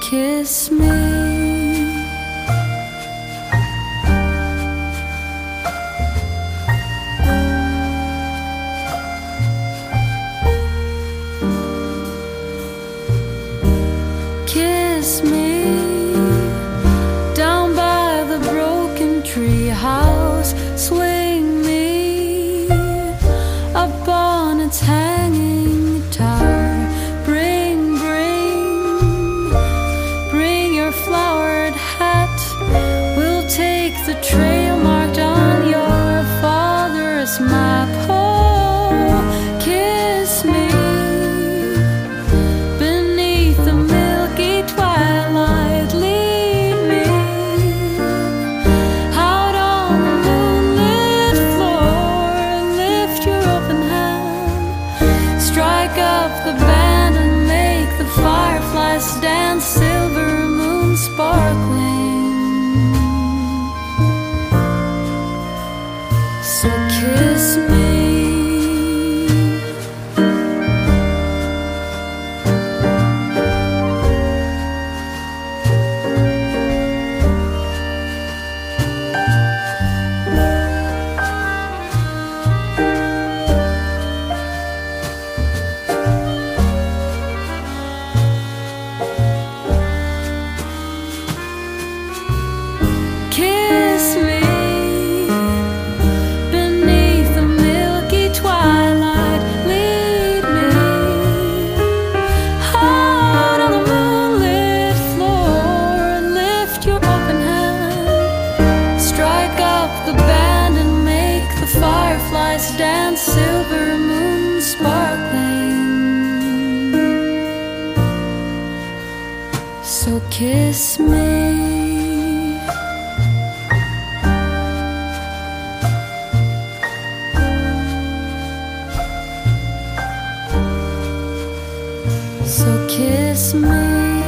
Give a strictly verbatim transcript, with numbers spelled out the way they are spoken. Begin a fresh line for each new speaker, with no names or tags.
kiss me. Kiss me down by the broken tree house. Swing me up on its hanging guitar. Bring, bring, bring your flowered hat. We'll take the trail marked on your father's map. Oh, kiss me beneath the milky twilight. Lead me out on the moonlit floor. Lift your open hand, strike up the band and make the fireflies dance. Silver moon sparkling, so kiss me. Kiss me beneath the milky twilight. Lead me out on the moonlit floor. Lift your open hand, strike up the band and make the fireflies dance. Silver moon sparkling, so kiss me. So kiss me.